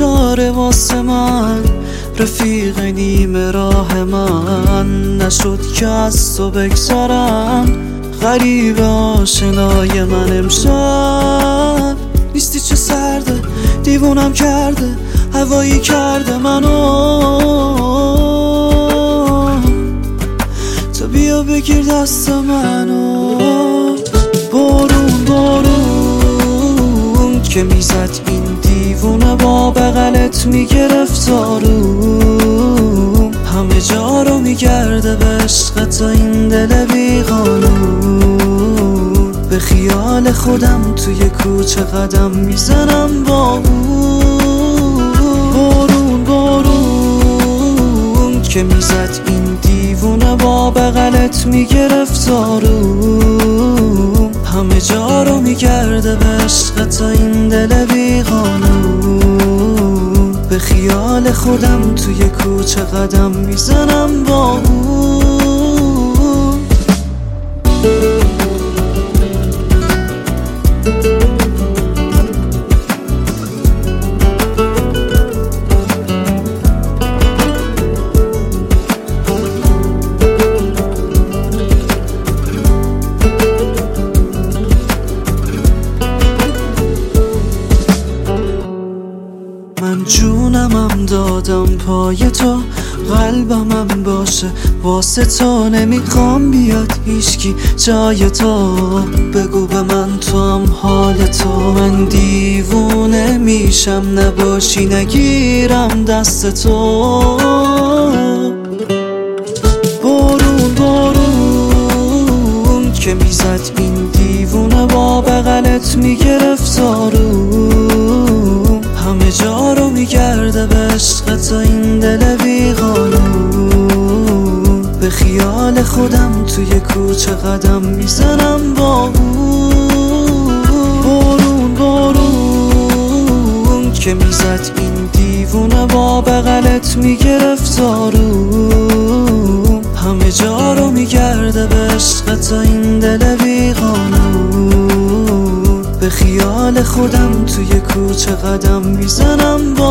بیچاره واسه من، رفیق نیمه راه من. نشد که از تو بگذارم، غریب آشنای من امشب. نیستی چه سرده، دیوونم کرده، هوایی کرده منو. تو بیا بگیر دست منو. بارون بارون که میزد این دیوونه، با بغلت میگرفت آروم. همه جا رو میگرده به عشقت این دل بیقانون. به خیال خودم توی کوچه قدم میزنم با اون. بارون بارون که میزد این دیوونه، با بغلت میگرفت آروم. همه جا رو میگرده به عشقت این دل بیقانون. به خیال خودم توی کوچه قدم میزنم با اون. من جونمم دادم پای تو، قلبمم باشه واسه تو. نمیخوام بیاد هیچکی جای تو، بگو به من تو هم حال تو. من دیوونه میشم نباشی، نگیرم دست تو. بارون بارون که میزد این دیوونه، با بغلت میگرفت آروم. همه جا رو میگرده به عشقت این دل بیقانون. به خیال خودم توی کوچه قدم میزنم با اون. بارون بارون که میزد این دیوونه، با بغلت میگرفت آروم. همه جا رو میگرده به عشقت این دل بیقانون. به خیال خودم توی کوچه قدم میزنم با